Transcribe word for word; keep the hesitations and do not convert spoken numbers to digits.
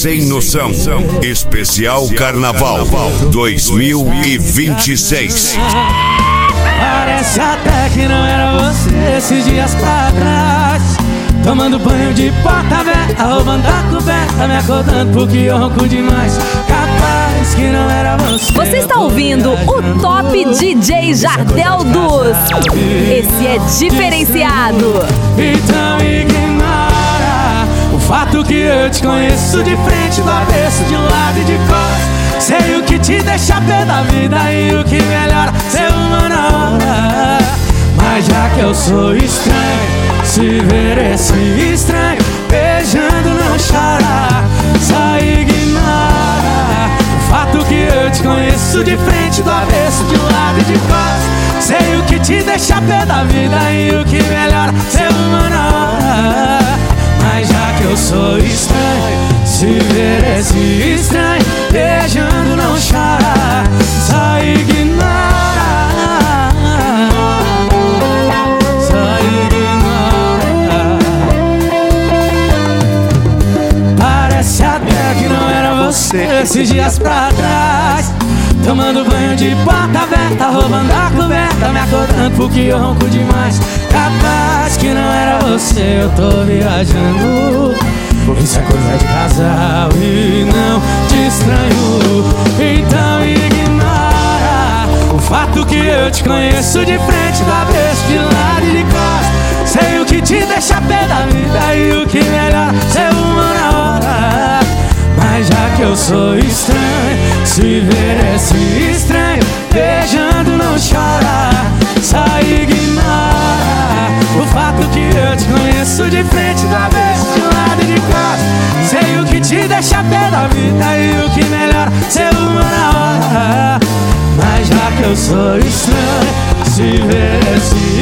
Sem Noção. Especial Carnaval dois mil e vinte e seis. Parece até que não era você esses dias pra trás. Tomando banho de porta aberta, roubando a coberta, me acordando porque eu ronco demais. Capaz que não era você. Você está ouvindo o Top D J Jardel dos. Esse é diferenciado. Então ignora o fato que eu te conheço de frente, do avesso, de um lado e de costas. Sei o que te deixa pé da vida e o que melhora ser uma na hora. Mas já que eu sou estranho, se ver esse estranho beijando não chora. Só ignora o fato que eu te conheço de frente, do avesso, de um lado e de costas. Sei o que te deixa pé da vida e o que melhora ser uma na hora. Mas já que eu sou estranho, se ver esse estranho beijando não chora. Só ignora. Esses dias pra trás, tomando banho de porta aberta, roubando a coberta, me acordando porque eu ronco demais. Capaz que não era você, eu tô viajando. Isso é coisa de casal e não te estranho. Então ignora o fato que eu te conheço de frente, do avesso, de lado e de costas. Sei o que te deixa pé da vida e o que melhora ser uma na hora. Mas já que eu sou estranho, se ver esse estranho beijando não chora. Só ignora o fato que eu te conheço de frente, do avesso, de um lado e de costas. Sei o que te deixa pé da vida e o que melhora ser uma na hora. Mas já que eu sou estranho, se ver esse